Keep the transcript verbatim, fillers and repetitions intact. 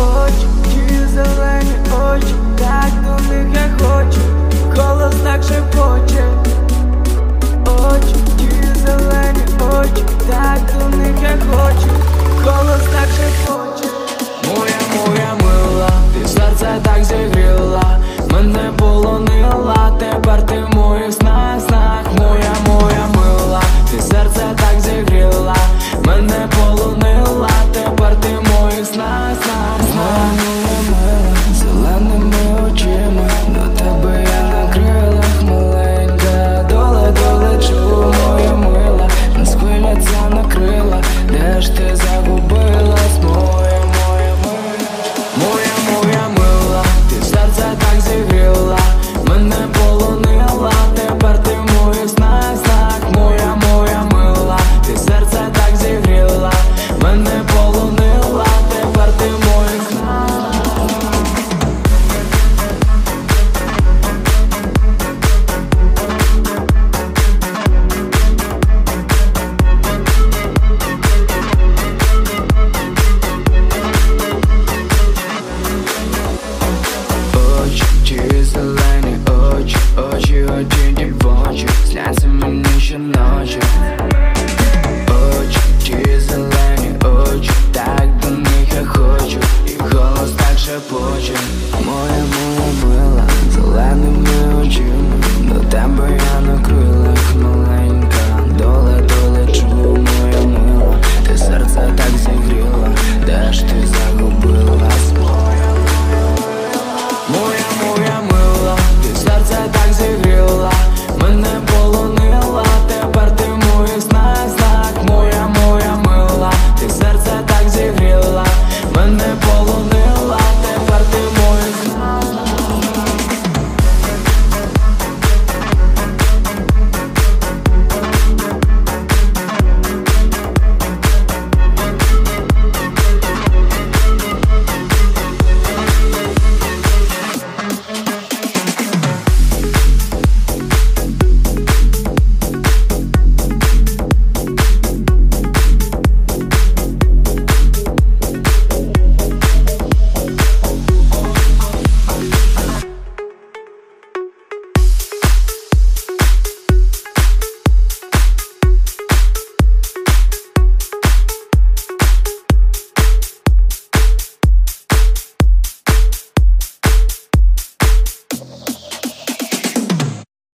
очі, ті зелені очі, так до них я хочу, голос так шепоче. Очі, ті зелені очі, так до них я хочу, голос так шепоче. Моя, моя мила, ти серце так зігріла, мене полонила, тепер ти в моїх снах, снах. Моя, моя мила, ти серце так зігріла, мене полонила, тепер ти в моїх снах, снах, снах. Моя мила, зеленими очима, до тебе я на крилах, маленька, доле долечу. Моя мила, нас хвиля ця накрила, де ж ти загубилась, моя, моя мила. Моя, моя мила, ти серце так зігріла, мене полонила, тепер ти в моїх снах, снах. Моя, моя мила, ти серце так зігріла, мене полонила, тепер ти в моїх снах. Очі, ті зелені очі, очі, очі дівочі, сняться мені щоночі. Очі, ті зелені очі, так до них я хочу, і голос так шепоче.